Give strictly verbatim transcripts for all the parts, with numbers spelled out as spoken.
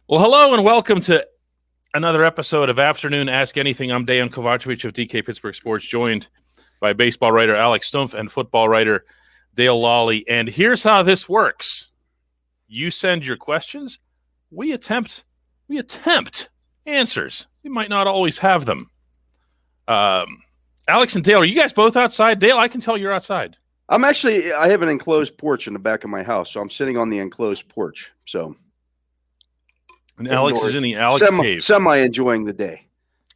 Well, hello and welcome to another episode of Afternoon Ask Anything. I'm Dejan Kovacevic of D K Pittsburgh Sports, joined by baseball writer Alex Stumpf and football writer Dale Lawley. And here's how this works. You send your questions. We attempt we attempt answers. We might not always have them. Um, Alex and Dale, are you guys both outside? Dale, I can tell you're outside. I'm actually, I have an enclosed porch in the back of my house, so I'm sitting on the enclosed porch. So, and Alex is in the Alex semi, cave. Semi enjoying the day.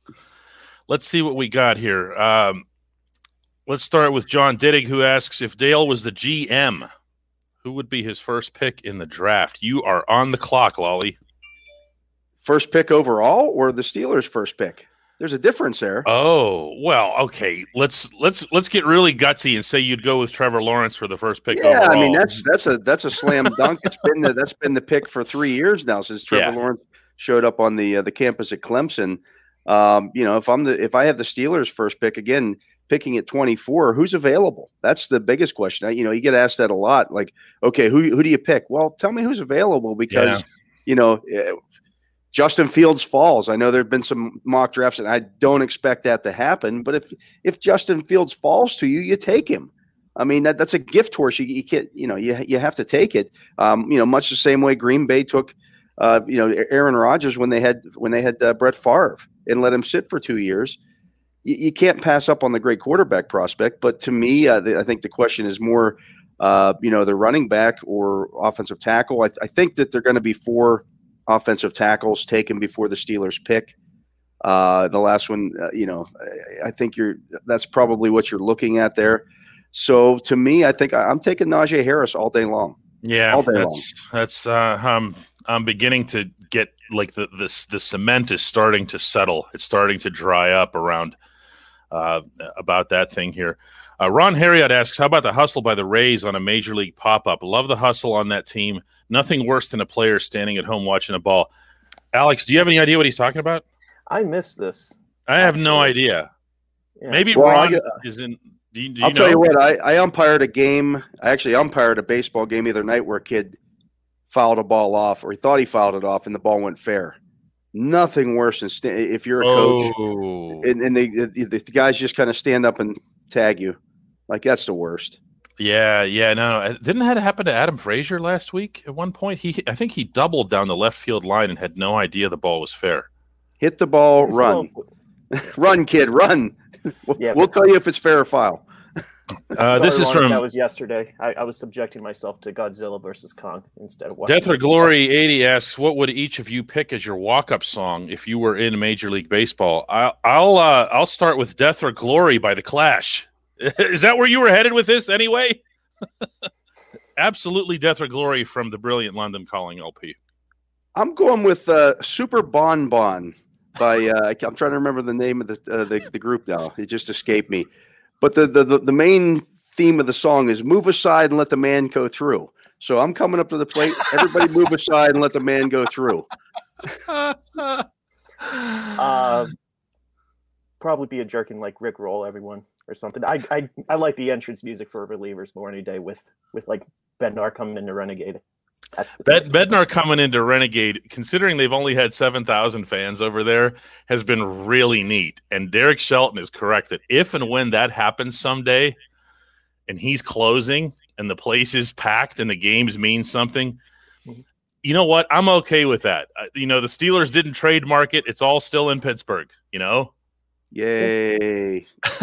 Let's see what we got here. Um, let's start with John Diddig, who asks, if Dale was the G M, who would be his first pick in the draft? You are on the clock, Lawley. First pick overall, or the Steelers' first pick? There's a difference there. Oh, well, okay. Let's let's let's get really gutsy and say you'd go with Trevor Lawrence for the first pick yeah, overall. I mean that's that's a that's a slam dunk. It's been the, that's been the pick for three years now since Trevor Yeah. Lawrence showed up on the uh, the campus at Clemson. Um, you know, if I'm the if I have the Steelers' first pick again, picking at twenty-four, who's available? That's the biggest question. You know, you get asked that a lot. Like, okay, who who do you pick? Well, tell me who's available because Yeah. you know. Justin Fields falls. I know there have been some mock drafts, and I don't expect that to happen. But if if Justin Fields falls to you, you take him. I mean, that, that's a gift horse. You, you can't, you know, you you have to take it. Um, you know, much the same way Green Bay took, uh, you know, Aaron Rodgers when they had when they had uh, Brett Favre and let him sit for two years. You, you can't pass up on the great quarterback prospect. But to me, uh, the, I think the question is more, uh, you know, the running back or offensive tackle. I, I think that they're going to be four offensive tackles taken before the Steelers pick. Uh, the last one, uh, you know, I, I think you're that's probably what you're looking at there. So to me, I think I, I'm taking Najee Harris all day long. Yeah, all day that's long. that's uh, um, I'm beginning to get like the this the cement is starting to settle. It's starting to dry up around uh, about that thing here. Uh, Ron Harriott asks, how about the hustle by the Rays on a major league pop-up? Love the hustle on that team. Nothing worse than a player standing at home watching a ball. Alex, do you have any idea what he's talking about? I missed this. I have no idea. Yeah. Maybe Well, Ron I, is in. Do you, do you I'll know? tell you what. I, I umpired a game. I actually umpired a baseball game the other night where a kid fouled a ball off, or he thought he fouled it off, and the ball went fair. Nothing worse than sta- if you're a coach Oh. and, and they, the, the guys just kind of stand up and tag you. Like, that's the worst. Yeah, yeah, no, didn't that happen to Adam Frazier last week? At one point, he I think he doubled down the left field line and had no idea the ball was fair. Hit the ball, It's run, still- run, kid, run. We'll, Yeah, we'll but- tell you if it's fair or foul. Uh, this Sorry, is Ron, from that was yesterday. I, I was subjecting myself to Godzilla versus Kong instead of watching Death or it. Glory eighty asks, what would each of you pick as your walk-up song if you were in Major League Baseball? I'll I'll, uh, I'll start with Death or Glory by The Clash. Is that where you were headed with this anyway? Absolutely Death or Glory from the brilliant London Calling L P. I'm going with uh, Super Bon Bon by uh, I'm trying to remember the name of the, uh, the the group now. It just escaped me. But the, the the the main theme of the song is "Move aside and let the man go through." So I'm coming up to the plate. Everybody move aside and let the man go through. Uh, probably be a jerkin like Rick Roll everyone or something. I, I I like the entrance music for relievers more any day with with like Bednar coming into Renegade. That's the Bed, Bednar coming into Renegade, considering they've only had seven thousand fans over there, has been really neat. And Derek Shelton is correct that if and when that happens someday and he's closing and the place is packed and the games mean something, you know what? I'm okay with that. Uh, you know, the Steelers didn't trademark it. It's all still in Pittsburgh, you know? Yay.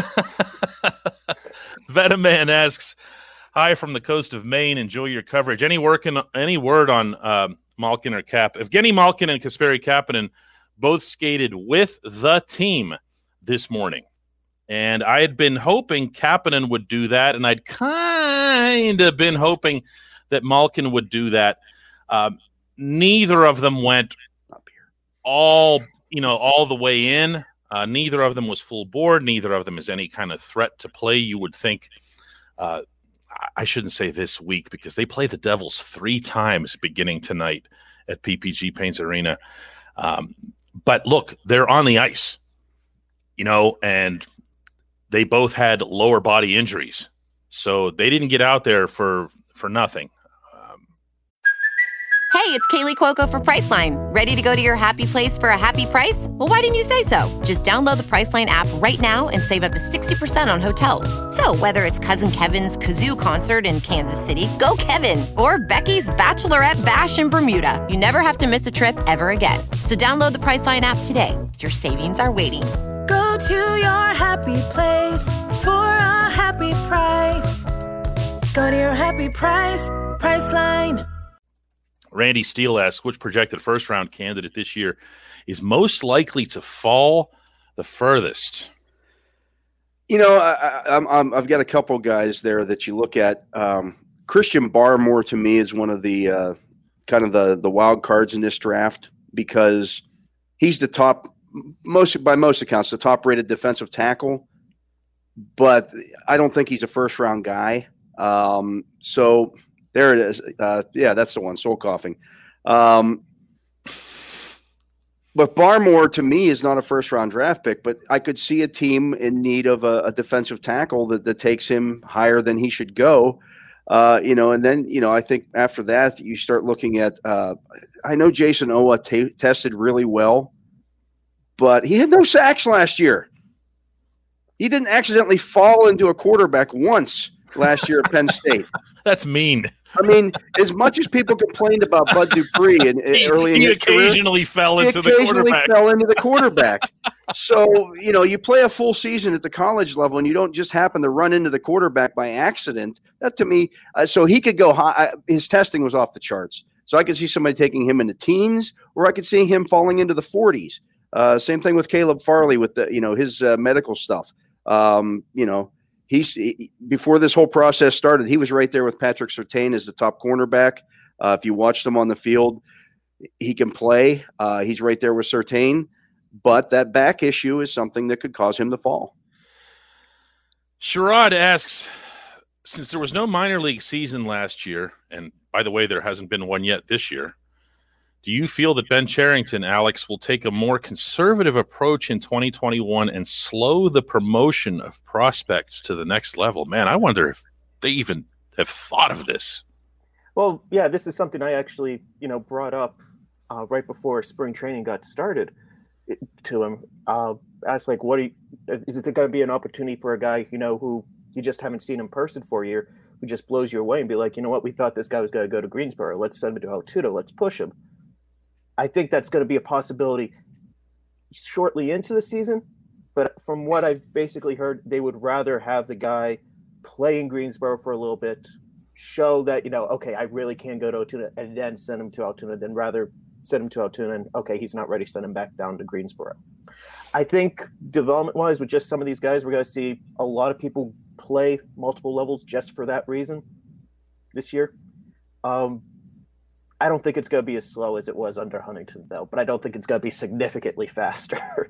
Vetaman asks, hi from the coast of Maine. Enjoy your coverage. Any work in, any word on um, Malkin or Cap? Evgeny Malkin and Kasperi Kapanen both skated with the team this morning. And I had been hoping Kapanen would do that, and I'd kind of been hoping that Malkin would do that. Um, neither of them went all, you know, all the way in. Uh, neither of them was full board. Neither of them is any kind of threat to play. You would think uh, – I shouldn't say this week because they play the Devils three times beginning tonight at P P G Paints Arena. Um, but look, they're on the ice, you know, and they both had lower body injuries. So they didn't get out there for, for nothing. Um, Hey, Hey, it's Kaylee Cuoco for Priceline. Ready to go to your happy place for a happy price? Well, why didn't you say so? Just download the Priceline app right now and save up to sixty percent on hotels. So whether it's Cousin Kevin's Kazoo Concert in Kansas City, go Kevin, or Becky's Bachelorette Bash in Bermuda, you never have to miss a trip ever again. So download the Priceline app today. Your savings are waiting. Go to your happy place for a happy price. Go to your happy price, Priceline. Randy Steele asks, which projected first-round candidate this year is most likely to fall the furthest? You know, I, I'm, I'm, I've got a couple guys there that you look at. Um, Christian Barmore, to me, is one of the uh, kind of the, the wild cards in this draft because he's the top, most by most accounts, the top-rated defensive tackle. But I don't think he's a first-round guy. Um, so – There it is. Uh, yeah, that's the one. Soul coughing. Um, but Barmore, to me, is not a first-round draft pick, but I could see a team in need of a, a defensive tackle that, that takes him higher than he should go. Uh, you know, and then, you know, I think after that, you start looking at uh, – I know Jason Owa t- tested really well, but he had no sacks last year. He didn't accidentally fall into a quarterback once last year at Penn State. That's mean. I mean, as much as people complained about Bud Dupree and he, early in he his occasionally career, fell he into the occasionally quarterback. fell into the quarterback. So, you know, you play a full season at the college level and you don't just happen to run into the quarterback by accident. That to me, uh, so he could go high. His testing was off the charts. So I could see somebody taking him in the teens, or I could see him falling into the forties. Uh, same thing with Caleb Farley with the, you know, his uh, medical stuff. Um, you know, He's he, before this whole process started, he was right there with Patrick Surtain as the top cornerback. Uh, if you watched him on the field, he can play. Uh, he's right there with Surtain, but that back issue is something that could cause him to fall. Sherrod asks, since there was no minor league season last year, and by the way, there hasn't been one yet this year, do you feel that Ben Cherington, Alex, will take a more conservative approach in twenty twenty-one and slow the promotion of prospects to the next level? Man, I wonder if they even have thought of this. Well, yeah, this is something I actually, you know, brought up uh, right before spring training got started to him. Uh, asked, like, what are you, is it going to be an opportunity for a guy, you know, who you just haven't seen in person for a year, who just blows you away and be like, you know what, we thought this guy was going to go to Greensboro. Let's send him to Altoona. Let's push him. I think that's going to be a possibility shortly into the season. But from what I've basically heard, they would rather have the guy play in Greensboro for a little bit, show that, you know, okay, I really can go to Altoona, and then send him to Altoona, then rather send him to Altoona and, okay, he's not ready, send him back down to Greensboro. I think development-wise, with just some of these guys, we're going to see a lot of people play multiple levels just for that reason this year. Um, I don't think it's going to be as slow as it was under Huntington, though, but I don't think it's going to be significantly faster.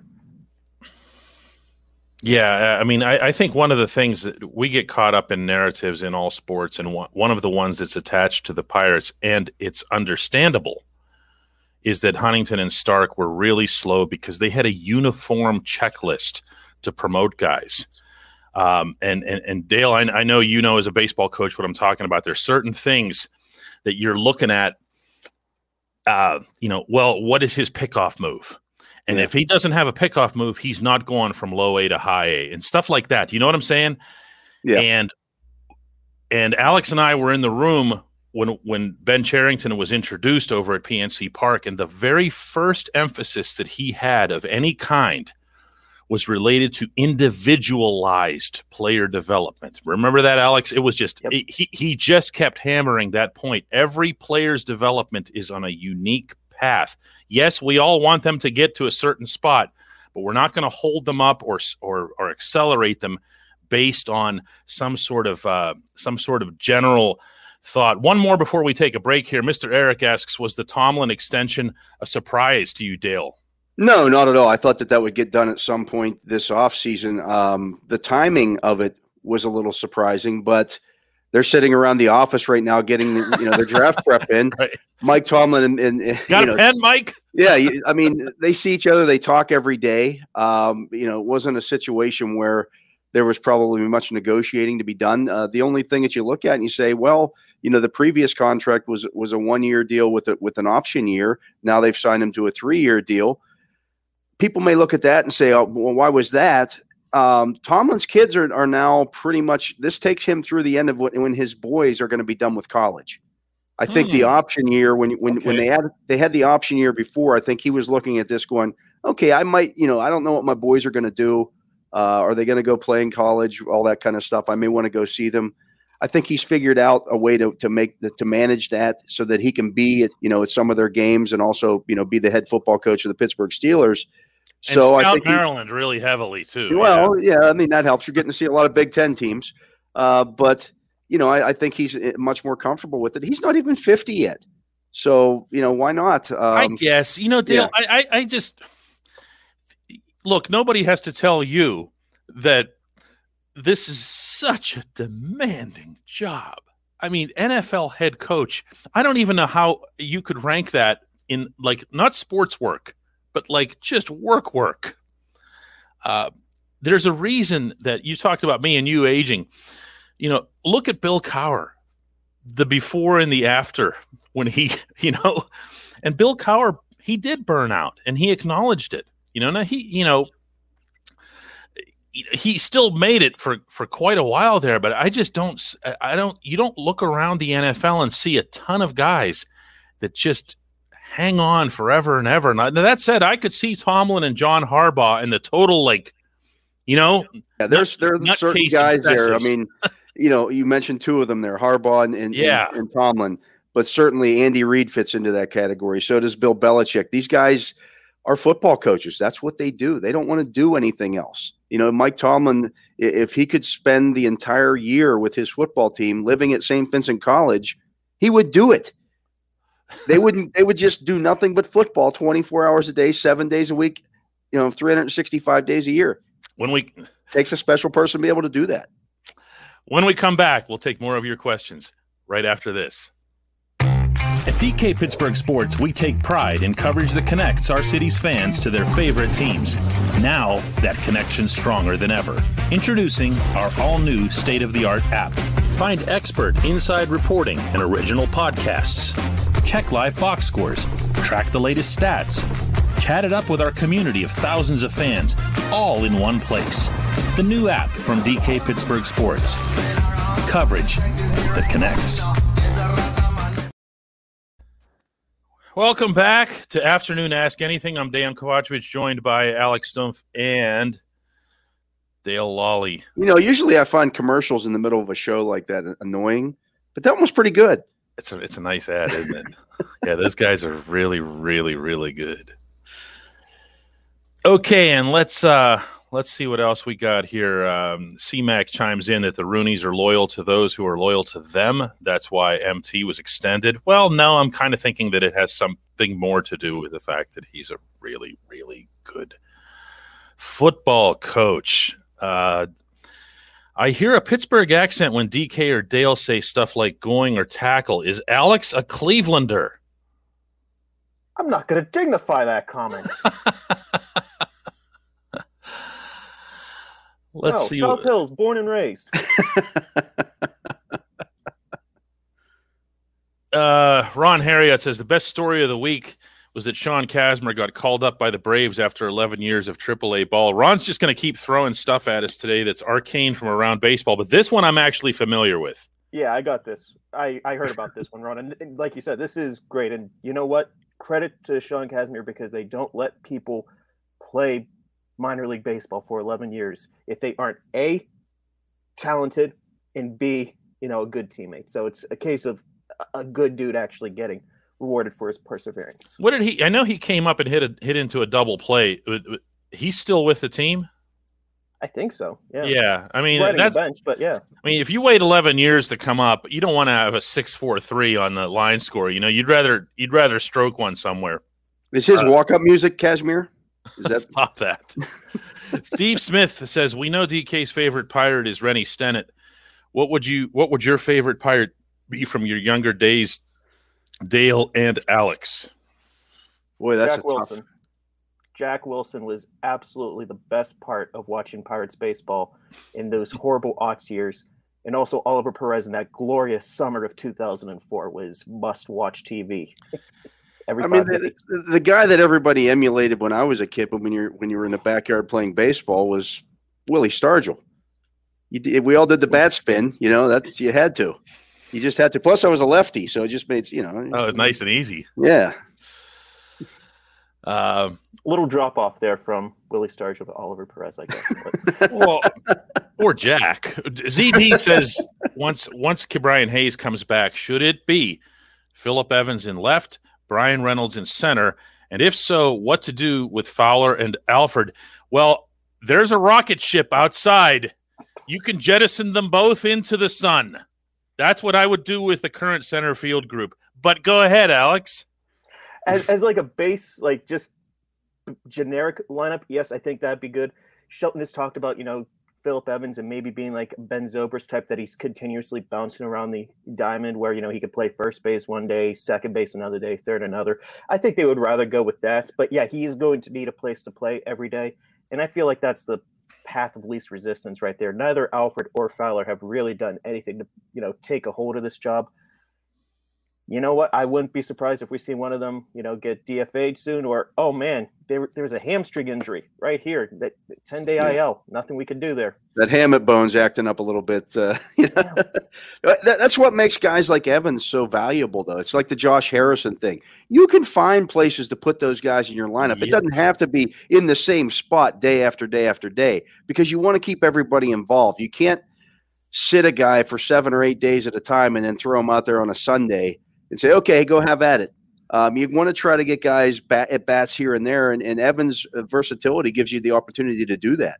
Yeah, I mean, I, I think one of the things that we get caught up in narratives in all sports, and one, one of the ones that's attached to the Pirates, and it's understandable, is that Huntington and Stark were really slow because they had a uniform checklist to promote guys. Um, and, and, and Dale, I, I know you know as a baseball coach what I'm talking about. There's certain things that you're looking at. Uh, you know, well, what is his pickoff move? And yeah. if he doesn't have a pickoff move, he's not going from low A to high A and stuff like that. You know what I'm saying? Yeah. And and Alex and I were in the room when when Ben Cherington was introduced over at P N C Park, and the very first emphasis that he had of any kind was related to individualized player development. Remember that, Alex? It was just yep. – he he just kept hammering that point. Every player's development is on a unique path. Yes, we all want them to get to a certain spot, but we're not going to hold them up or or or accelerate them based on some sort of uh, some sort of general thought. One more before we take a break here. Mister Eric asks, was the Tomlin extension a surprise to you, Dale? No, not at all. I thought that that would get done at some point this offseason. Um, the timing of it was a little surprising, but they're sitting around the office right now getting the, you know, their draft prep in. Right. Mike Tomlin and, and, and got you a know, pen, Mike? Yeah, I mean, they see each other. They talk every day. Um, you know, it wasn't a situation where there was probably much negotiating to be done. Uh, the only thing that you look at and you say, well, you know, the previous contract was was a one year deal with a, with an option year. Now they've signed him to a three year deal. People may look at that and say, "Oh, well, why was that?" Um, Tomlin's kids are are now pretty much. This takes him through the end of when, when his boys are going to be done with college. I think Hmm. the option year when when Okay. when they had they had the option year before, I think he was looking at this going, okay, I might, you know, I don't know what my boys are going to do. Uh, are they going to go play in college? All that kind of stuff. I may want to go see them. I think he's figured out a way to to make the, to manage that so that he can be, at, you know, at some of their games and also, you know, be the head football coach of the Pittsburgh Steelers. And So I scout think he- Maryland really heavily too. well, yeah. I mean, that helps. You're getting to see a lot of Big Ten teams. Uh, but, you know, I, I think he's much more comfortable with it. He's not even fifty yet. So, you know, why not? Um, I guess, you know, Dale, yeah. I, I, I just look, nobody has to tell you that this is such a demanding job. I mean, N F L head coach, I don't even know how you could rank that in like not sports work, but like just work work. Uh, there's a reason that you talked about me and you aging. You know, look at Bill Cowher, the before and the after when he, you know, and Bill Cowher, he did burn out and he acknowledged it. You know, now he, you know, he still made it for, for quite a while there, but I just don't, I don't, you don't look around the N F L and see a ton of guys that just hang on forever and ever. Now, that said, I could see Tomlin and John Harbaugh in the total, like, you know, Yeah, there's nut- there's certain nutcase guys there. I obsessives. mean, you know, you mentioned two of them there, Harbaugh and, and, Yeah. and, and Tomlin, but certainly Andy Reid fits into that category. So does Bill Belichick. These guys are football coaches. That's what they do. They don't want to do anything else. You know, Mike Tomlin, i- if he could spend the entire year with his football team living at Saint Vincent College, he would do it. They wouldn't, they would just do nothing but football twenty-four hours a day, seven days a week, you know, three hundred sixty-five days a year. when we Takes a special person to be able to do that. when we come back, we'll take more of your questions right after this. At D K Pittsburgh Sports, we take pride in coverage that connects our city's fans to their favorite teams. Now, that connection's stronger than ever. Introducing our all-new state-of-the-art app. Find expert inside reporting and original podcasts. Check live box scores. Track the latest stats. Chat it up with our community of thousands of fans, all in one place. The new app from D K Pittsburgh Sports. Coverage that connects. Welcome back to Afternoon Ask Anything. I'm Dan Kovacevic, joined by Alex Stumpf and Dale Lawley. You know, usually I find commercials in the middle of a show like that annoying, but that one was pretty good. It's a it's a nice ad, isn't it? Yeah, those guys are really, really, really good. Okay, and let's uh, let's see what else we got here. Um, C-Mac chimes in that the Rooneys are loyal to those who are loyal to them. That's why M T was extended. Well, no, I'm kind of thinking that it has something more to do with the fact that he's a really, really good football coach. Uh, I hear a Pittsburgh accent when D K or Dale say stuff like going or tackle. Is Alex a Clevelander? I'm not going to dignify that comment. Let's no, see. South what- Hills, born and raised. Uh, Ron Harriott says the best story of the week was that Sean Kazmir got called up by the Braves after eleven years of triple A ball. Ron's just going to keep throwing stuff at us today that's arcane from around baseball, but this one I'm actually familiar with. Yeah, I got this. I, I heard about this one, Ron. And, and like you said, this is great. And you know what? Credit to Sean Kazmir because they don't let people play minor league baseball for eleven years if they aren't A, talented, and B, you know, a good teammate. So it's a case of a good dude actually getting rewarded for his perseverance. What did he? I know he came up and hit a, hit into a double play. He's still with the team. I think so. Yeah. Yeah, I mean Riding the that's. bench, but yeah. I mean, if you wait eleven years to come up, you don't want to have a six four three on the line score. You know, you'd rather you'd rather stroke one somewhere. Is his Uh, walk-up music, Kashmir? Is that Stop that. Steve Smith says we know D K's favorite pirate is Rennie Stennett. What would you? What would your favorite pirate be from your younger days, Dale and Alex? boy? That's Jack a tough. Wilson. Jack Wilson was absolutely the best part of watching Pirates baseball in those horrible aughts years. And also Oliver Perez in that glorious summer of two thousand four was must-watch T V. Every I mean, the, the guy that everybody emulated when I was a kid, but when you're when you were in the backyard playing baseball, was Willie Stargell. You did, we all did the bat spin, you know. That you had to. You just had to. Plus, I was a lefty, so it just made you know. Oh, it's nice and easy. Yeah. Uh, a little drop off there from Willie Stargell to Oliver Perez, I guess. But. well, or Jack. Z D says once once Brian Hayes comes back, should it be Phillip Evans in left, Brian Reynolds in center, and if so, what to do with Fowler and Alford? Well, there's a rocket ship outside. You can jettison them both into the sun. That's what I would do with the current center field group. But go ahead, Alex. As, as like a base, like just generic lineup, yes, I think that'd be good. Shelton has talked about, you know, Phillip Evans and maybe being like Ben Zobrist type, that he's continuously bouncing around the diamond where, you know, he could play first base one day, second base another day, third another. I think they would rather go with that. But yeah, he is going to need a place to play every day. And I feel like that's the path of least resistance right there. Neither Alford or Fowler have really done anything to, you know, take a hold of this job. You know what? I wouldn't be surprised if we see one of them, you know, get D F A'd soon, or, oh man, there, there's a hamstring injury right here. That ten day I L, nothing we can do there. That Hammett bone's acting up a little bit. Uh, you know? Yeah. that, that's what makes guys like Evans so valuable, though. It's like the Josh Harrison thing. You can find places to put those guys in your lineup. Yeah. It doesn't have to be in the same spot day after day after day, because you want to keep everybody involved. You can't sit a guy for seven or eight days at a time and then throw him out there on a Sunday and say, okay, go have at it. Um, you want to try to get guys bat, at bats here and there, and, and Evans' versatility gives you the opportunity to do that.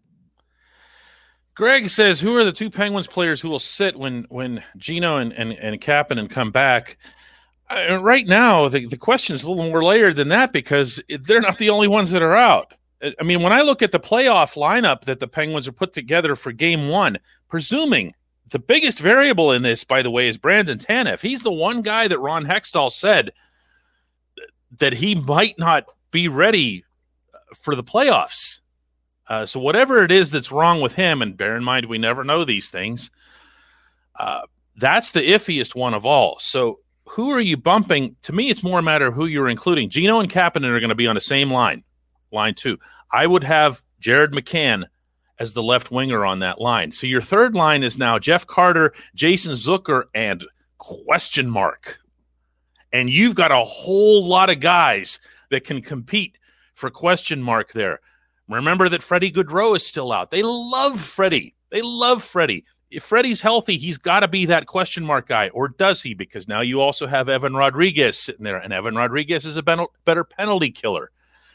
Greg says, who are the two Penguins players who will sit when when Gino and, and, and Kapanen come back? Uh, right now, the, the question is a little more layered than that, because they're not the only ones that are out. I mean, when I look at the playoff lineup that the Penguins have put together for game one, presuming – the biggest variable in this, by the way, is Brandon Tanev. He's the one guy that Ron Hextall said that he might not be ready for the playoffs. Uh, so whatever it is that's wrong with him, and bear in mind we never know these things, uh, that's the iffiest one of all. So who are you bumping? To me, it's more a matter of who you're including. Gino and Kapanen are going to be on the same line, line two. I would have Jared McCann as the left winger on that line. So your third line is now Jeff Carter, Jason Zucker, and question mark. And you've got a whole lot of guys that can compete for question mark there. Remember that Freddie Gaudreau is still out. They love Freddie. They love Freddie. If Freddie's healthy, he's got to be that question mark guy, or does he? Because now you also have Evan Rodriguez sitting there, and Evan Rodriguez is a better penalty killer.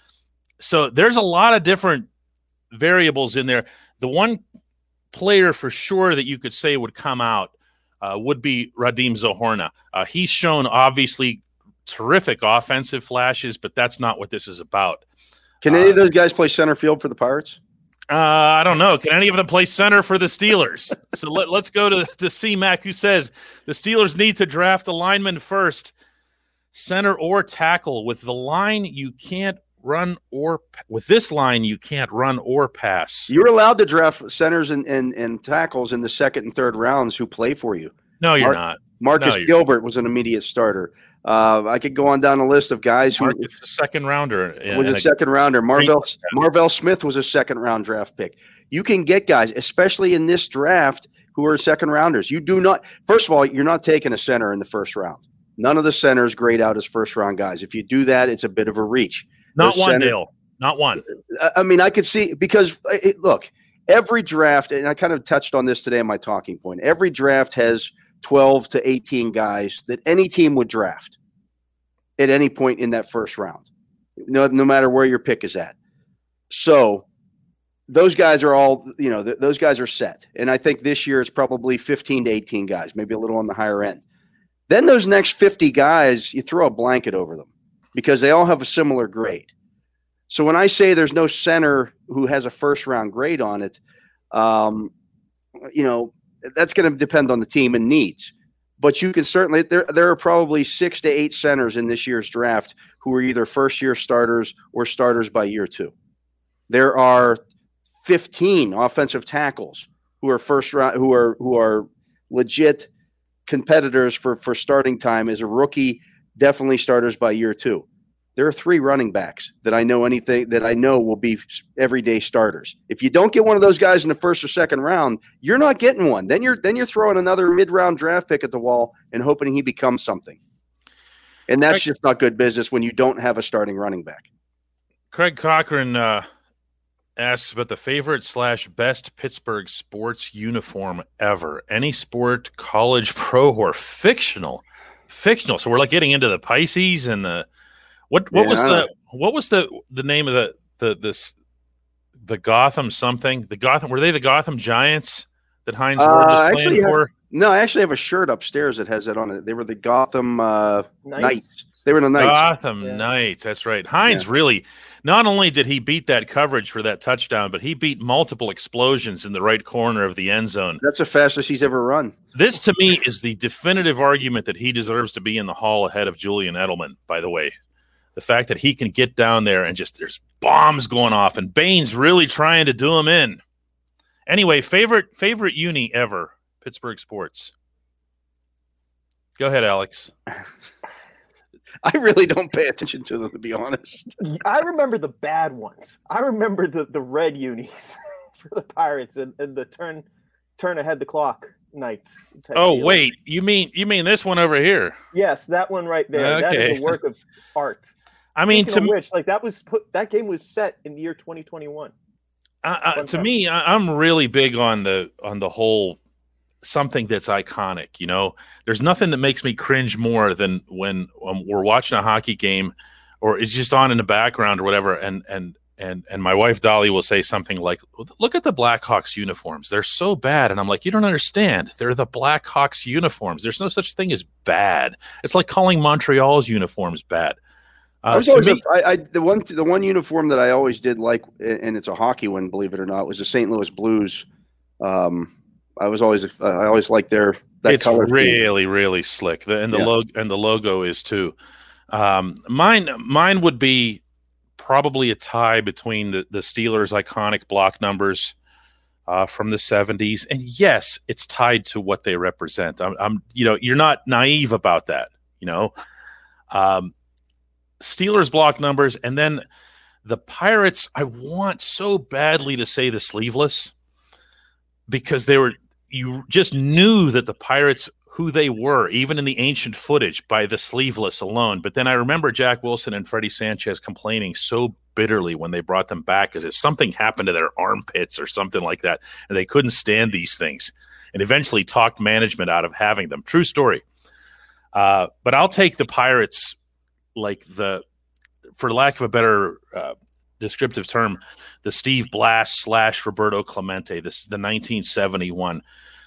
So there's a lot of different variables in there. The one player for sure that you could say would come out uh, would be Radim Zohorna. Uh, he's shown obviously terrific offensive flashes, but that's not what this is about. Can any uh, of those guys play center field for the Pirates? Uh, I don't know. Can any of them play center for the Steelers? So let, let's go to, to C-Mac, who says the Steelers need to draft a lineman first, center or tackle. With the line, you can't run or with this line you can't run or pass. You're allowed to draft centers and, and, and tackles in the second and third rounds who play for you. No, you're Mar- not. Marcus no, Gilbert not. was an immediate starter. Uh, I could go on down a list of guys who Marcus, a second rounder was a, a second rounder. Marvell Marvell Smith was a second round draft pick. You can get guys, especially in this draft, who are second rounders. You do not. First of all, you're not taking a center in the first round. None of the centers grade out as first round guys. If you do that, it's a bit of a reach. Not one, Dale. Not one. I mean, I could see because it, look, every draft, and I kind of touched on this today in my talking point. Every draft has twelve to eighteen guys that any team would draft at any point in that first round, no, no matter where your pick is at. So those guys are all, you know, th- those guys are set. And I think this year it's probably fifteen to eighteen guys, maybe a little on the higher end. Then those next fifty guys, you throw a blanket over them because they all have a similar grade. So when I say there's no center who has a first round grade on it, um, you know, that's going to depend on the team and needs. But you can certainly, there, there are probably six to eight centers in this year's draft who are either first year starters or starters by year two. There are fifteen offensive tackles who are first round, who are, who are legit competitors for, for starting time as a rookie, definitely starters by year two. There are three running backs that I know anything that I know will be everyday starters. If you don't get one of those guys in the first or second round, you're not getting one. Then you're then you're throwing another mid-round draft pick at the wall and hoping he becomes something. And that's Craig, just not good business when you don't have a starting running back. Craig Cochran uh, asks about the favorite slash best Pittsburgh sports uniform ever. Any sport, college, pro, or fictional. Fictional. So we're like getting into the Pisces and the What what yeah, was the what was the the name of the the this the Gotham something the Gotham were they the Gotham Giants that Heinz Ward was uh, playing for? Have, no, I actually have a shirt upstairs that has it on it. They were the Gotham uh, Knights. Knights. They were the Knights. Gotham yeah. Knights. That's right. Heinz yeah. really not only did he beat that coverage for that touchdown, but he beat multiple explosions in the right corner of the end zone. That's the fastest he's ever run. This to me is the definitive argument that he deserves to be in the Hall ahead of Julian Edelman. By the way. The fact that he can get down there and just there's bombs going off and Bain's really trying to do him in. Anyway, favorite favorite uni ever, Pittsburgh sports. Go ahead, Alex. I really don't pay attention to them, to be honest. I remember the bad ones. I remember the, the red unis for the Pirates and, and the turn turn ahead the clock night. Oh wait, you mean you mean this one over here? Yes, that one right there. Okay. That is a work of art. I mean, Speaking to of which, like that was put, that game was set in the year twenty twenty-one. Uh, uh, to me, I, I'm really big on the on the whole something that's iconic. You know, there's nothing that makes me cringe more than when um, we're watching a hockey game, or it's just on in the background or whatever, and and and and my wife Dolly will say something like, "Look at the Blackhawks uniforms; they're so bad." And I'm like, "You don't understand. They're the Blackhawks uniforms. There's no such thing as bad. It's like calling Montreal's uniforms bad." Uh, I was always me, a, I, I, the one the one uniform that I always did like, and it's a hockey one, believe it or not, was the Saint Louis Blues. Um, I was always I always liked their that it's color really scheme. really slick, the, and the yeah. logo and the logo is too. Um, mine mine would be probably a tie between the, the Steelers' iconic block numbers uh, from the seventies, and yes, it's tied to what they represent. I'm, I'm you know you're not naive about that, you know. Um, Steelers block numbers, and then the Pirates. I want so badly to say the sleeveless because they were. You just knew that the Pirates, who they were, even in the ancient footage, by the sleeveless alone. But then I remember Jack Wilson and Freddie Sanchez complaining so bitterly when they brought them back, as if something happened to their armpits or something like that, and they couldn't stand these things, and eventually talked management out of having them. True story. Uh, but I'll take the Pirates. Like the, for lack of a better uh, descriptive term, the Steve Blass slash Roberto Clemente. This is the nineteen seventy-one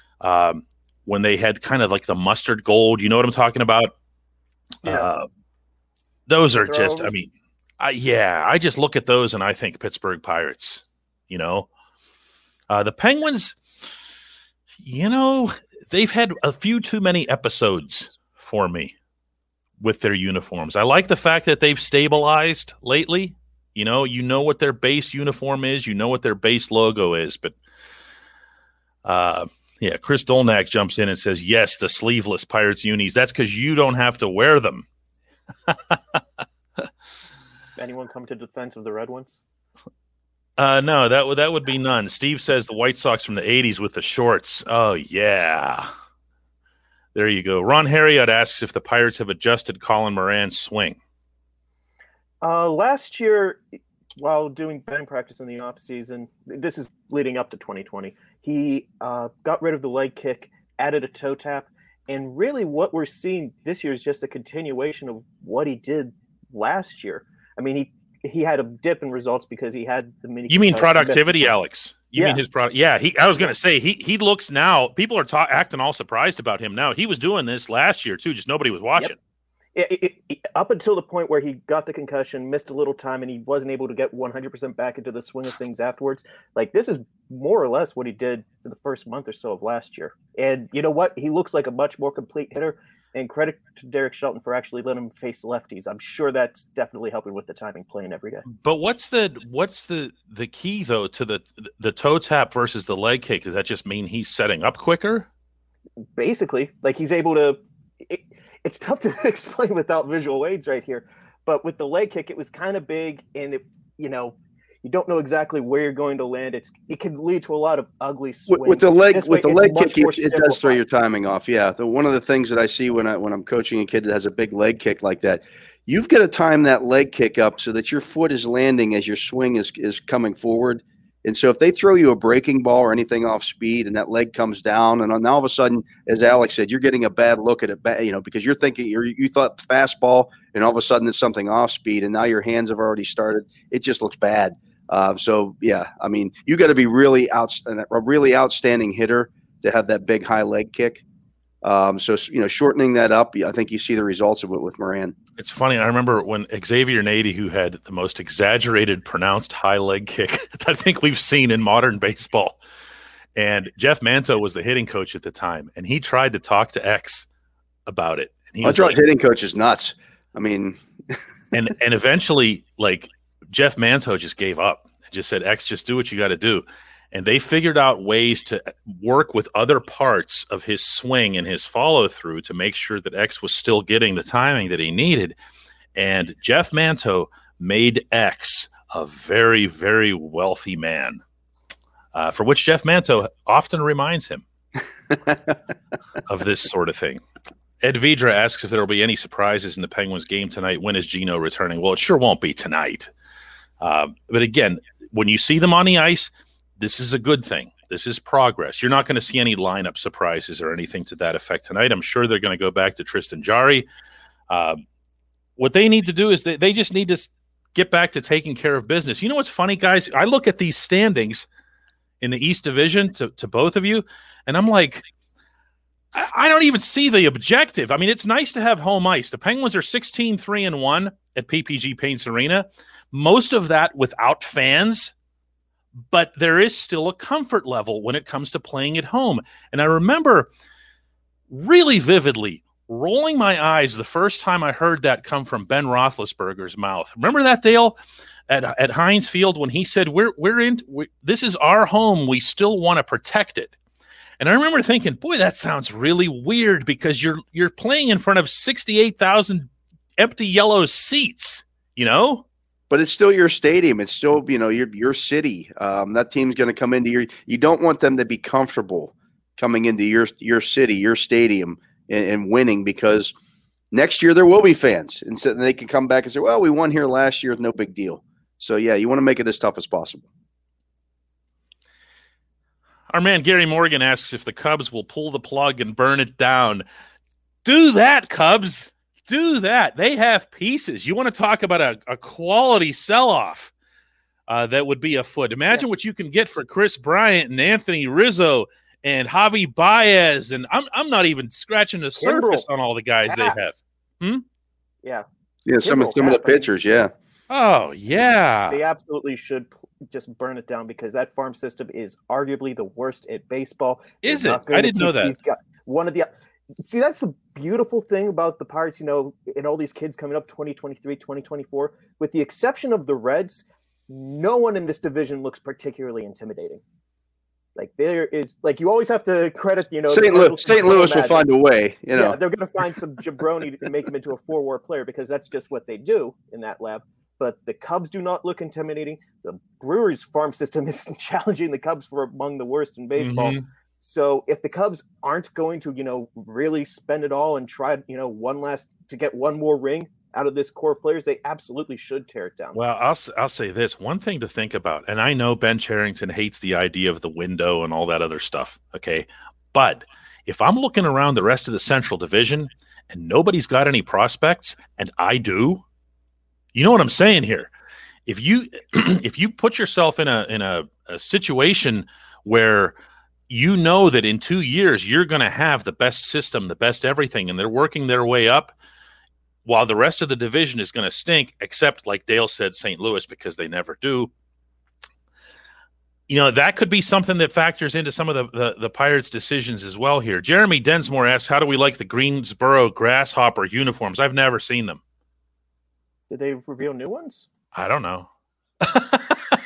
um, when they had kind of like the mustard gold. You know what I'm talking about? Yeah. Uh, those are They're just. always- I mean, I, yeah. I just look at those and I think Pittsburgh Pirates. You know, uh, the Penguins. You know, they've had a few too many episodes for me with their uniforms. I like the fact that they've stabilized lately. You know, you know what their base uniform is, you know what their base logo is, but uh, yeah, Chris Dolnack jumps in and says, yes, the sleeveless Pirates unis. That's because you don't have to wear them. Anyone come to defense of the red ones? Uh, no, that would that would be none. Steve says the White Sox from the eighties with the shorts. Oh, yeah. There you go. Ron Harriott asks if the Pirates have adjusted Colin Moran's swing. Uh, last year, while doing batting practice in the offseason, this is leading up to twenty twenty, he uh, got rid of the leg kick, added a toe tap, and really what we're seeing this year is just a continuation of what he did last year. I mean, he he had a dip in results because he had the mini. You mean productivity, Alex? You yeah. mean his product? Yeah, he. I was going to say he he looks now. People are ta- acting all surprised about him now. He was doing this last year too, just nobody was watching. Yep. It, it, it, up until the point where he got the concussion, missed a little time, and he wasn't able to get one hundred percent back into the swing of things afterwards. Like, this is more or less what he did for the first month or so of last year. And you know what? He looks like a much more complete hitter. And credit to Derek Shelton for actually letting him face lefties. I'm sure that's definitely helping with the timing playing every day. But what's the what's the the key though to the the toe tap versus the leg kick? Does that just mean he's setting up quicker? Basically, like he's able to. It, it's tough to explain without visual aids right here, but with the leg kick, it was kind of big, and it, you know, you don't know exactly where you're going to land. It's it can lead to a lot of ugly swings. With, with the leg, This with way, the it's leg much kick, more it, it does throw simplified. your timing off. Yeah, the, one of the things that I see when I when I'm coaching a kid that has a big leg kick like that, you've got to time that leg kick up so that your foot is landing as your swing is is coming forward. And so if they throw you a breaking ball or anything off speed and that leg comes down, and now all of a sudden, as Alex said, you're getting a bad look at it, you know, because you're thinking you're, you thought fastball, and all of a sudden it's something off speed, and now your hands have already started. It just looks bad. Uh, so yeah, I mean, you got to be really out, a really outstanding hitter to have that big high leg kick. Um, so you know, shortening that up, I think you see the results of it with Moran. It's funny. I remember when Xavier Nady, who had the most exaggerated, pronounced high leg kick that I think we've seen in modern baseball, and Jeff Manto was the hitting coach at the time, and he tried to talk to X about it. And he That's right. Hitting coach is nuts. I mean, and and eventually, like Jeff Manto just gave up and just said, "X, just do what you got to do." And they figured out ways to work with other parts of his swing and his follow through to make sure that X was still getting the timing that he needed. And Jeff Manto made X a very, very wealthy man, uh, for which Jeff Manto often reminds him of this sort of thing. Ed Vidra asks if there will be any surprises in the Penguins game tonight. When is Gino returning? Well, it sure won't be tonight. Uh, but again, when you see them on the ice, this is a good thing. This is progress. You're not going to see any lineup surprises or anything to that effect tonight. I'm sure they're going to go back to Tristan Jarry. Uh, what they need to do is they, they just need to get back to taking care of business. You know what's funny, guys? I look at these standings in the East Division to, to both of you, and I'm like, I, I don't even see the objective. I mean, it's nice to have home ice. The Penguins are sixteen three and one at P P G Paints Arena. Most of that without fans. But there is still a comfort level when it comes to playing at home. And I remember really vividly rolling my eyes the first time I heard that come from Ben Roethlisberger's mouth. Remember that, Dale, at at Heinz Field when he said, "We're we're in. We, this is our home. We still want to protect it." And I remember thinking, "Boy, that sounds really weird because you're you're playing in front of sixty-eight thousand empty yellow seats, you know." But it's still your stadium. It's still, you know, your your city. Um, that team's going to come into your. You don't want them to be comfortable coming into your your city, your stadium, and, and winning, because next year there will be fans, and so they can come back and say, "Well, we won here last year. It's no big deal." So yeah, you want to make it as tough as possible. Our man Gary Morgan asks if the Cubs will pull the plug and burn it down. Do that, Cubs. Do that. They have pieces. You want to talk about a, a quality sell-off uh, that would be afoot. Imagine yeah. what you can get for Chris Bryant and Anthony Rizzo and Javi Baez. And I'm I'm not even scratching the surface Kimbrel. on all the guys yeah. they have. Hmm? Yeah. Yeah, some, of, some of the pitchers, yeah. Oh, yeah. They absolutely should just burn it down because that farm system is arguably the worst at baseball. Is They're it? I didn't know that. Got one of the See, that's the beautiful thing about the Pirates, you know, and all these kids coming up twenty twenty-three, twenty twenty-four. With the exception of the Reds, no one in this division looks particularly intimidating. Like there is, like you always have to credit, you know, Saint Louis. Saint Louis will find a way. You know, yeah, they're going to find some jabroni to make him into a four-war player because that's just what they do in that lab. But the Cubs do not look intimidating. The Brewers farm system is challenging the Cubs for among the worst in baseball. Mm-hmm. So if the Cubs aren't going to, you know, really spend it all and try, you know, one last to get one more ring out of this core of players, they absolutely should tear it down. Well, I'll I'll say this one thing to think about, and I know Ben Cherington hates the idea of the window and all that other stuff. Okay, but if I'm looking around the rest of the Central Division and nobody's got any prospects, and I do, you know what I'm saying here? If you if you put yourself in a in a, a situation where you know that in two years you're going to have the best system, the best everything, and they're working their way up while the rest of the division is going to stink, except, like Dale said, Saint Louis, because they never do. You know, that could be something that factors into some of the, the, the Pirates' decisions as well here. Jeremy Densmore asks, how do we like the Greensboro Grasshopper uniforms? I've never seen them. Did they reveal new ones? I don't know.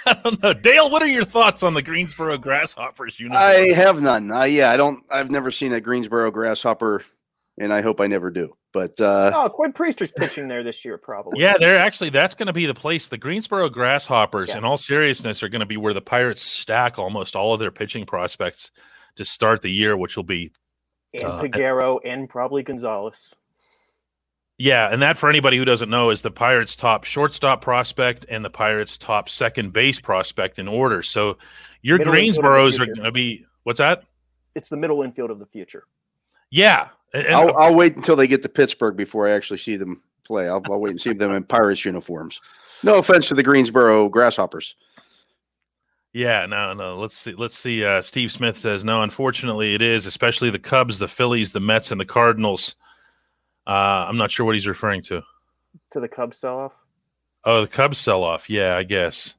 I don't know. Dale, what are your thoughts on the Greensboro Grasshoppers uniform? I have none. Uh, yeah, I don't. I've never seen a Greensboro Grasshopper, and I hope I never do. But uh, oh, Quinn Priester's pitching there this year, probably. Yeah, they're actually that's going to be the place. The Greensboro Grasshoppers, Yeah. in all seriousness, are going to be where the Pirates stack almost all of their pitching prospects to start the year, which will be And uh, Peguero and probably Gonzalez. yeah, and that for anybody who doesn't know is the Pirates' top shortstop prospect and the Pirates' top second base prospect in order. So your Middle infield of the Greensboros are future. going to be what's that? It's the middle infield of the future. Yeah, and, and- I'll, I'll wait until they get to Pittsburgh before I actually see them play. I'll, I'll wait and see them in Pirates uniforms. No offense to the Greensboro Grasshoppers. yeah, no, no. Let's see. Let's see. Uh, Steve Smith says no. Unfortunately, it is, especially the Cubs, the Phillies, the Mets, and the Cardinals. Uh, I'm not sure what he's referring to. To the Cubs sell-off. Oh, the Cubs sell off. Yeah, I guess.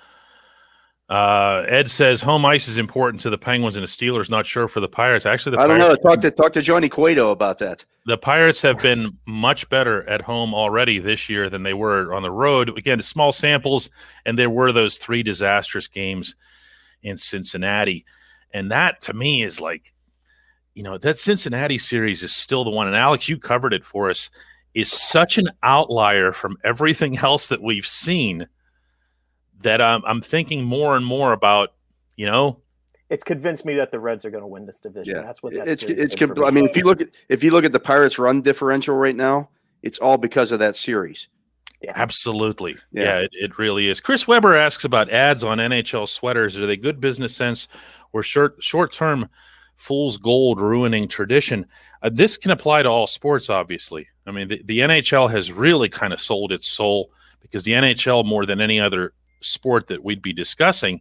Uh, Ed says home ice is important to the Penguins and the Steelers. Not sure for the Pirates. Actually, the I don't Pirates, know. Talk to talk to Johnny Cueto about that. the Pirates have been much better at home already this year than they were on the road. Again, small samples, and there were those three disastrous games in Cincinnati, and that to me is like, you know, that Cincinnati series is still the one. And Alex, you covered it for us. Is such an outlier from everything else that we've seen that I'm, I'm thinking more and more about, you know, It's convinced me that the Reds are going to win this division. Yeah, That's what that it's series it's. did for I me. mean, if you look at if you look at the Pirates' run differential right now, it's all because of that series. absolutely. Yeah. Yeah, it, it really is. Chris Weber asks about ads on N H L sweaters. Are they good business sense or short short term fool's gold ruining tradition? Uh, this can apply to all sports, obviously. I mean, the, the N H L has really kind of sold its soul because the N H L, more than any other sport that we'd be discussing,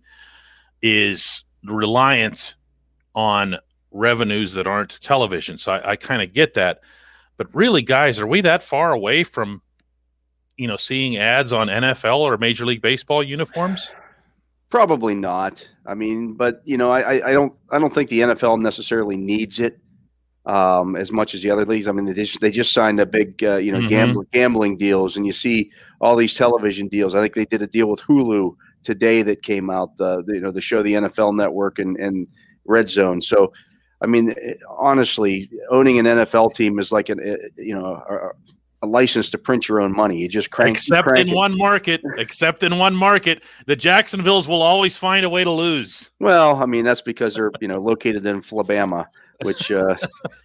is reliant on revenues that aren't television. So I, I kind of get that. But really, guys, are we that far away from, you know, seeing ads on N F L or Major League Baseball uniforms? Probably not. I mean, but you know, I, I I don't I don't think the N F L necessarily needs it um, as much as the other leagues. I mean, they just they just signed a big uh, you know Mhm. gambling gambling deals, and you see all these television deals. I think they did a deal with Hulu today that came out. Uh, you know, to show the N F L Network and and Red Zone. So, I mean, honestly, owning an N F L team is like an uh, you know a, a license to print your own money. You just crank. Except crank in it. one market, except in one market, the Jacksonvilles will always find a way to lose. Well, I mean, that's because they're, you know, located in Flabama, which uh,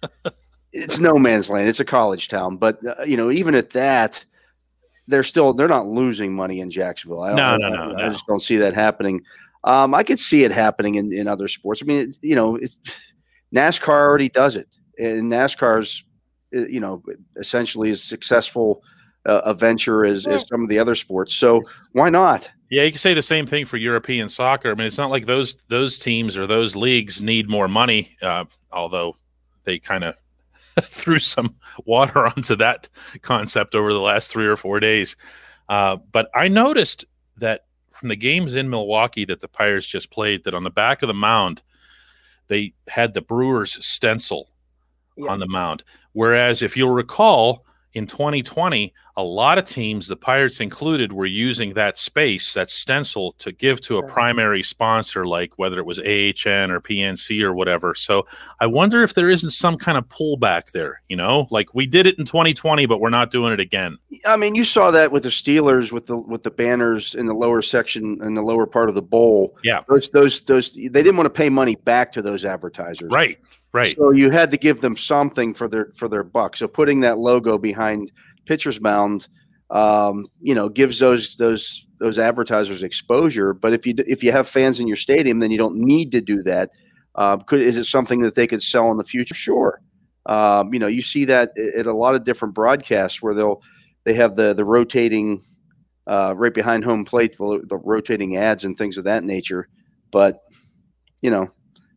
it's no man's land. It's a college town. But, uh, you know, even at that, they're still, they're not losing money in Jacksonville. I don't, No, I, no, I, no, I no. just don't see that happening. Um, I could see it happening in, in other sports. I mean, it's, you know, it's NASCAR already does it. And NASCAR's, uh, you know, essentially as successful uh, a venture as, as some of the other sports. So why not? Yeah, you can say the same thing for European soccer. I mean, it's not like those those teams or those leagues need more money, uh, although they kind of threw some water onto that concept over the last three or four days. Uh, but I noticed that from the games in Milwaukee that the Pirates just played, that on the back of the mound, they had the Brewers stencil Yeah. on the mound. Whereas if you'll recall, in twenty twenty, a lot of teams, the Pirates included, were using that space, that stencil, to give to a primary sponsor, like whether it was A H N or P N C or whatever. So I wonder if there isn't some kind of pullback there, you know? Like we did it in twenty twenty, but we're not doing it again. I mean, you saw that with the Steelers, with the with the banners in the lower section, in the lower part of the bowl. Yeah. Those those those they didn't want to pay money back to those advertisers. Right, right. So you had to give them something for their for their buck. So putting that logo behind pitcher's mound, um, you know, gives those those those advertisers exposure. But if you if you have fans in your stadium, then you don't need to do that. Uh, could is it something that they could sell in the future? Sure. Um, you know, you see that at a lot of different broadcasts where they'll they have the the rotating uh, right behind home plate, the, the rotating ads and things of that nature. But you know.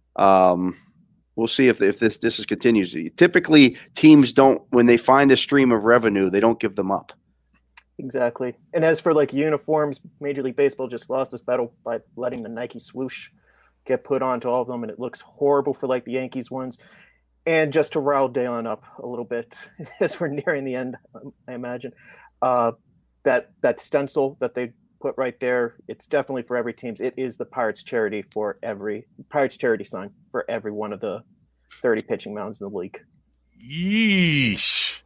Um, We'll see if if this this is continues. Typically, teams don't, when they find a stream of revenue, they don't give them up. Exactly. And as for like uniforms, Major League Baseball just lost this battle by letting the Nike swoosh get put onto all of them, and it looks horrible for like the Yankees ones. And just to rile Dalen up a little bit as we're nearing the end, I imagine, uh, that that stencil that they put right there. It's definitely for every team. It is the Pirates charity for every Pirates charity sign for every one of the thirty pitching mounds in the league. Yeesh.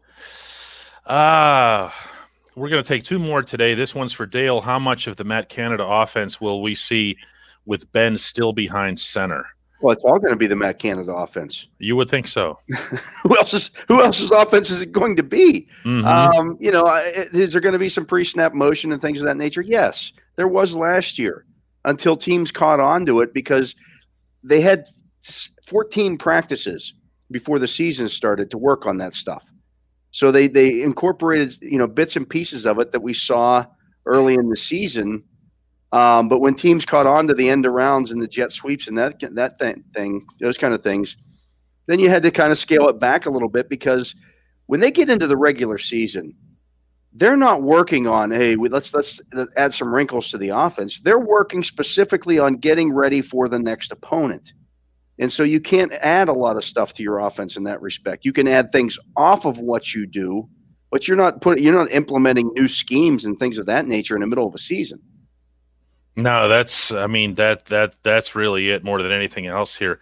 Ah, uh, we're going to take two more today. This one's for Dale. How much of the Matt Canada offense will we see with Ben still behind center? Well, it's all going to be the Matt Canada offense. You would think so. who else's Who else's offense is it going to be? Mm-hmm. Um, you know, is there going to be some pre-snap motion and things of that nature? Yes, there was last year until teams caught on to it because they had fourteen practices before the season started to work on that stuff. So they they incorporated, you know, bits and pieces of it that we saw early in the season. Um, but when teams caught on to the end of rounds and the jet sweeps and that that thing, thing, those kind of things, then you had to kind of scale it back a little bit because when they get into the regular season, they're not working on, hey, let's let's add some wrinkles to the offense. They're working specifically on getting ready for the next opponent. And so you can't add a lot of stuff to your offense in that respect. You can add things off of what you do, but you're not put, you're not implementing new schemes and things of that nature in the middle of a season. No, that's, I mean, that that that's really it more than anything else here.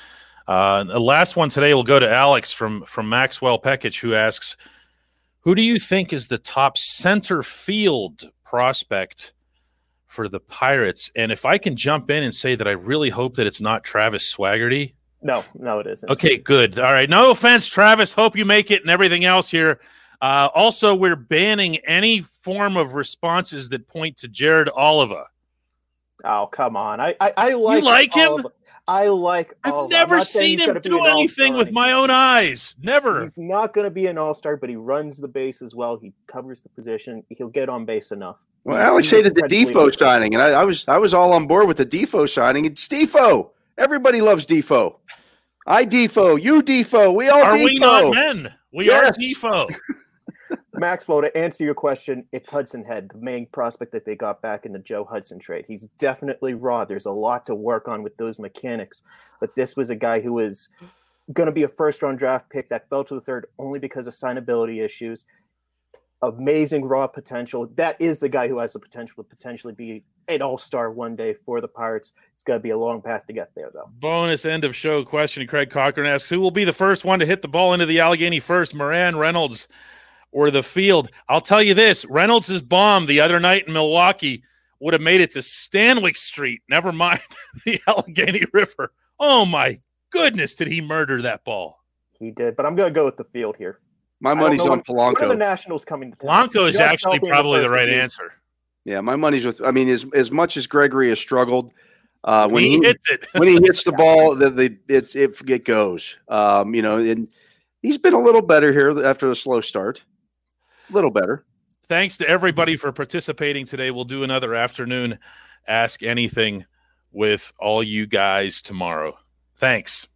Uh, the last one today will go to Alex from, from Maxwell Peckich, who asks, who do you think is the top center field prospect for the Pirates? And if I can jump in and say that I really hope that it's not Travis Swaggerty. No, no, it isn't. Okay, good. All right. No offense, Travis. Hope you make it and everything else here. Uh, also, we're banning any form of responses that point to Jared Oliva. Oh, come on. I I, I like You like him? Oliva. I like I've Oliva. never I'm seen him do an anything all-star. with my own eyes. Never. He's not going to be an all-star, but he runs the base as well. He covers the position. He'll get on base enough. Well, Alex He's hated the incredibly Defoe good. signing, and I, I was I was all on board with the Defoe signing. It's Defoe. Everybody loves Defoe. I Defoe. You Defoe. We all Are Defoe. we not men? We Yes. are Defoe. Maxwell, to answer your question, it's Hudson Head, the main prospect that they got back in the Joe Hudson trade. He's definitely raw. There's a lot to work on with those mechanics, but this was a guy who was going to be a first-round draft pick that fell to the third only because of signability issues. Amazing raw potential. That is the guy who has the potential to potentially be an all-star one day for the Pirates. It's going to be a long path to get there, though. Bonus end of show question. Craig Cochran asks, who will be the first one to hit the ball into the Allegheny first, Moran, Reynolds, or the field? I'll tell you this, Reynolds' bomb the other night in Milwaukee would have made it to Stanwyck Street, never mind the Allegheny River. Oh, my goodness, did he murder that ball. He did, but I'm going to go with the field here. My I don't money's know on when- When are the Polanco. Nationals coming to town? Polanco is Just actually helping probably the first right review. answer. Yeah, my money's with. I mean, as as much as Gregory has struggled, uh, when he, he, hits it. when he hits the ball, the, the it's it, it goes. Um, you know, and he's been a little better here after a slow start. A little better. Thanks to everybody for participating today. We'll do another afternoon Ask Anything with all you guys tomorrow. Thanks.